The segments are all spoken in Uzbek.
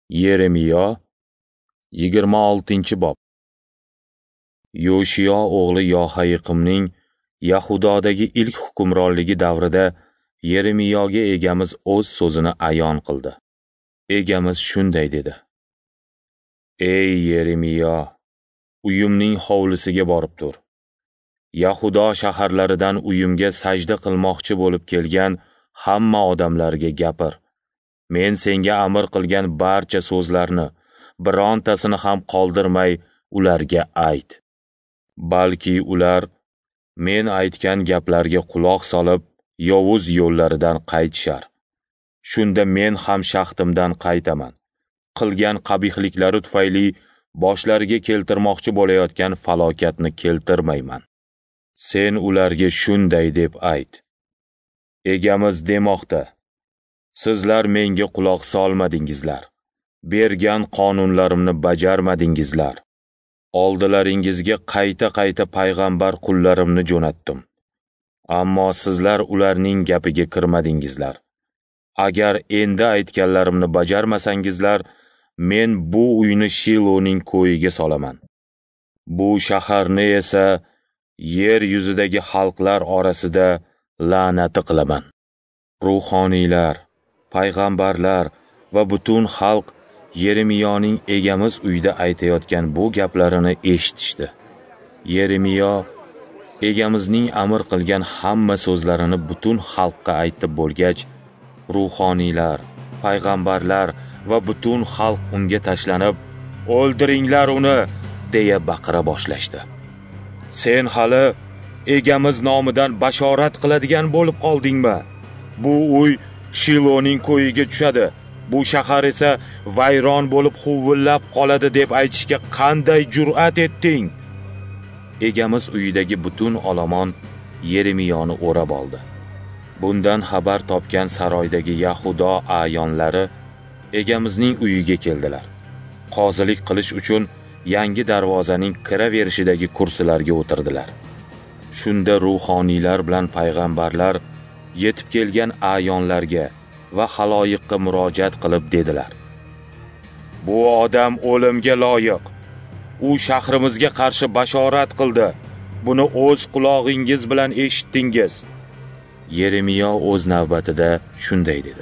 Yeremiyo 26-bob. Yoshiyo o'g'li Yohayiqimning Yahudodagi ilk hukmronligi davrida Yeremiyoga egamiz o'z so'zini ayon qildi. Egamiz shunday dedi: Ey Yeremiyo, uyimning hovlisiga borib tur. Yahudo shaharlaridan uyimga sajda qilmoqchi bo'lib kelgan hamma odamlarga gapir. Men senga amr qilgan barcha so'zlarni birontasini ham qoldirmay ularga ayt. Balki ular men aytgan gaplarga quloq solib, yovuz yo'llaridan qaytishar. Shunda men ham shaxtimdan qaytaman. Qilgan qabihliklari tufayli boshlariga keltirmoqchi bo'layotgan falokatni keltirmayman. Sen ularga shunday deb ayt: Egamiz demoqda, sizlar menga quloq solmadingizlar. Bergan qonunlarimni bajarmadingizlar. Oldilaringizga qayta-qayta payg'ambar qullarimni jo'natdim. Ammo sizlar ularning gapiga kirmadingizlar. Agar endi aytganlarimni bajarmasangizlar, men bu uyni Shiloning ko'yiga solaman. Bu shaharni esa yer yuzidagi xalqlar orasida la'nati qilaman. Ruhoniylar, payg'ambarlar va butun xalq Yeremiyoning egamiz uyda aytayotgan bu gaplarini eshitishdi. Yeremiyo egamizning amr qilgan hamma so'zlarini butun xalqqa aytib bo'lgach, ruhoniylar, payg'ambarlar va butun xalq unga tashlanib, "O'ldiringlar uni!" deya baqira boshlashdi. Sen hali egamiz nomidan bashorat qiladigan bo'lib qoldingmi? Bu uy Shiloning ko'yiga tushadi. Bu shahar esa vayron bo'lib huvillab qoladi deb aytishga qanday jur'at etding? Egamiz uyidagi butun olomon Yeremiyoni o'rab oldi. Bundan xabar topgan saroydagi Yahudo ayonlari egamizning uyiga keldilar. Qozilik qilish uchun yangi darvozaning kiraverishidagi kursilarga o'tirdilar. Shunda ruhoniylar bilan payg'ambarlar yetib kelgan ayonlarga va xaloyiqqa murojaat qilib dedilar: Bu odam o'limga loyiq. U shahrimizga qarshi bashorat qildi. Buni o'z qulog'ingiz bilan eshitdingiz. Yeremiyo o'z navbatida shunday dedi: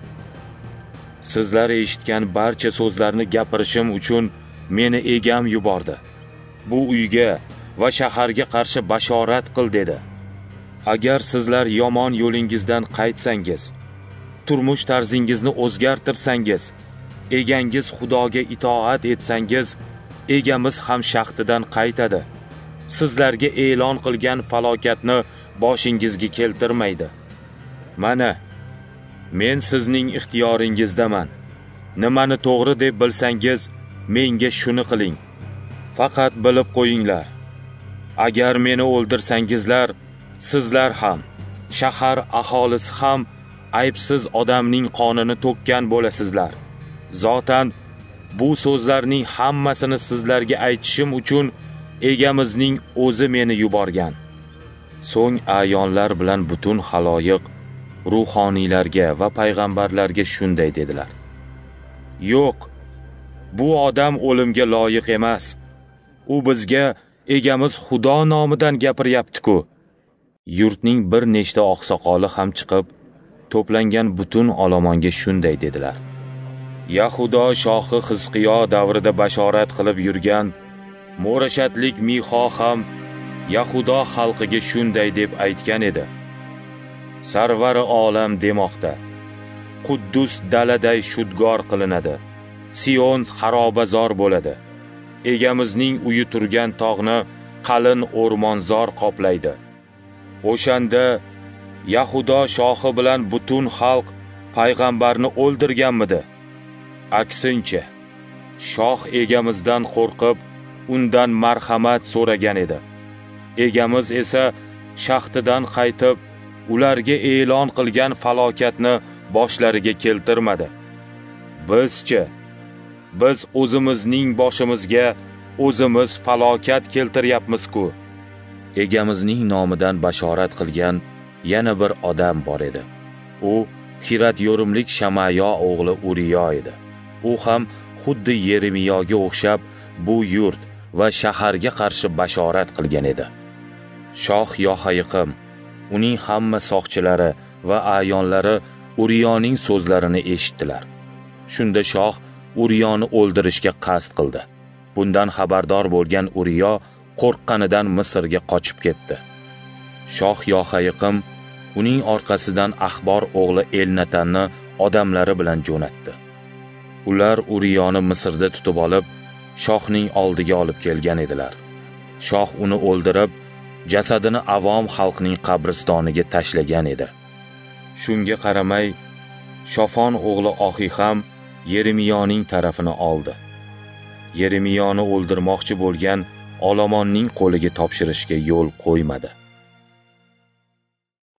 Sizlar eshitgan barcha so'zlarni gapirishim uchun meni egam yubordi. Bu uyga va shaharga qarshi bashorat qil dedi. Agar sizlar yomon yo'lingizdan qaytsangiz, turmush tarzingizni o'zgartirsangiz, egangiz Xudoga itoat etsangiz, egamiz ham shaxtidan qaytadi. Sizlarga e'lon qilgan falokatni boshingizga keltirmaydi. Mana, men sizning ixtiyoringizdaman. Nimani to'g'ri deb bilsangiz, menga shuni qiling. Faqat bilib qo'yinglar. Agar meni o'ldirsangizlar, sizlar ham, shahar aholisi ham aybsiz odamning qonini to'kkan bo'lasizlar. Zotan bu so'zlarning hammasini sizlarga aytishim uchun egamizning o'zi meni yuborgan. So'ng ayonlar bilan butun xaloyiq ruhoniylarga va payg'ambarlarga shunday dedilar: Yo'q, bu odam o'limga loyiq emas. U bizga egamiz Xudo nomidan gapiryapti-ku. Yurtning bir nechta oqsoqoli ham chiqib, to'plangan butun olomonga shunday dedilar: Yahudo shohi Hizqiyo davrida bashorat qilib yurgan mo'rashatlik Miho ham Yahudo xalqiga shunday deb aytgan edi: Sarvari olam demoqda, Quddus daladay shudgor qilinadi, Sion xarobazor bo'ladi. Egamizning uyi turgan tog'ni qalin o'rmonzor qoplaydi. O'shanda Yahudo shohi bilan butun xalq payg'ambarni o'ldirganmidi? Aksincha, shoh egamizdan qo'rqib, undan marhamat so'ragan edi. Egamiz esa shaxtidan qaytib, ularga e'lon qilgan falokatni boshlariga keltirmadi. Bizchi, biz o'zimizning boshimizga o'zimiz falokat keltiryapmiz-ku. Egamizning nomidan bashorat qilgan yana bir odam bor edi. U Hirat yo'rimlik Shamayo o'g'li Uriyo edi. u ham xuddi Yeremiyoga o'xshab bu yurt va shaharga qarshi bashorat qilgan edi. Shoh Yohayiqim, uning hamma soqchilari va ayonlari Uriyoning so'zlarini eshitdilar. Shunda shoh Uriyoni o'ldirishga qasd qildi. Bundan xabardor bo'lgan Uriyo qo'rqqanidan Misrga qochib ketdi. Shoh Yohayiqim uning orqasidan Axbor o'g'li Elnatanni odamlari bilan jo'natdi. Ular Uriyoni Misrda tutib olib, shohning oldiga olib kelgan edilar. Shoh uni o'ldirib, jasadini avom xalqning qabristoniga tashlagan edi. Shunga qaramay, Shofon o'g'li Ohiham Yeremiyoning tarafini oldi. Yeremiyoni o'ldirmoqchi bo'lgan olomonning qo'liga topshirishga yo'l qo'ymadi.